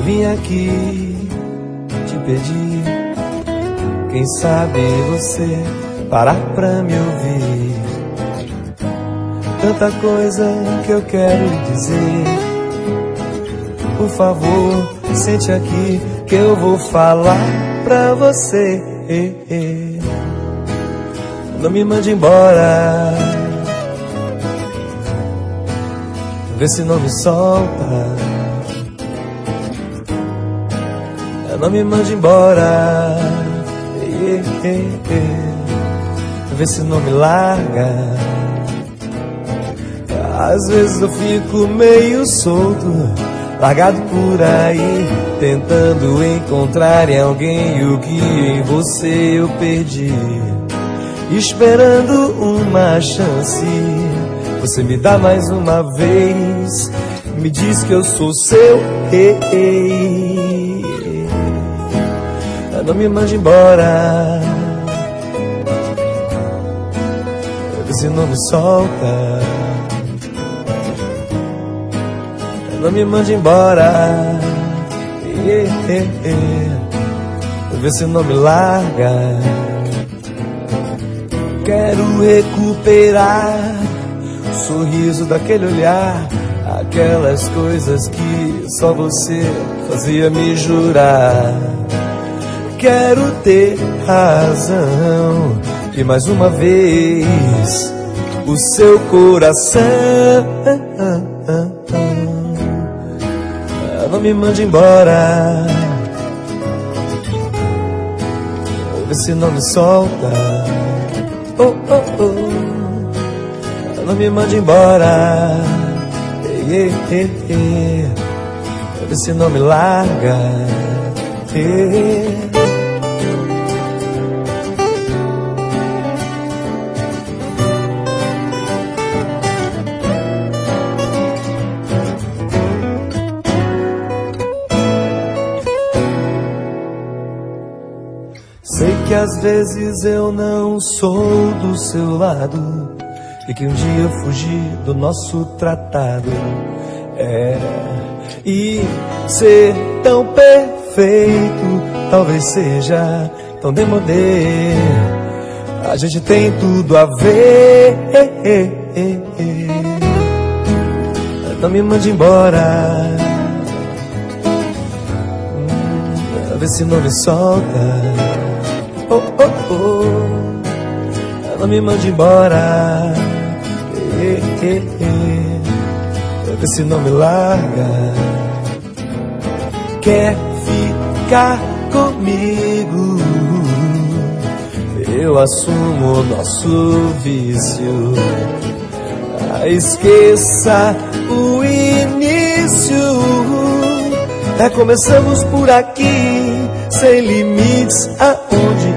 vim aqui te pedir, quem sabe você parar pra me ouvir. Tanta coisa que eu quero lhe dizer. Por favor, sente aqui que eu vou falar pra você. Não me mande embora, vê se não me solta. Não me mande embora, vê se não me larga. Às vezes eu fico meio solto, largado por aí, tentando encontrar em alguém o que em você eu perdi. Esperando uma chance, você me dá mais uma vez, me diz que eu sou seu rei. Não me mande embora, vê se não me solta. Não me mande embora, vê se não me larga. Quero recuperar o sorriso daquele olhar, aquelas coisas que só você fazia me jurar. Quero ter razão e mais uma vez o seu coração. Não me mande embora, vê se não me solta. Não me mande embora, vê se não me larga. Sei que às vezes eu não sou do seu lado e que um dia eu fugi do nosso tratado. E ser tão perfeito talvez seja tão demodê. A gente tem tudo a ver. Não me mande embora, vê se não me solta. Não me mande embora, vê se não me larga. Quer ficar comigo? Eu assumo o nosso vício. Esqueça o início. Recomeçamos por aqui, sem limites, aonde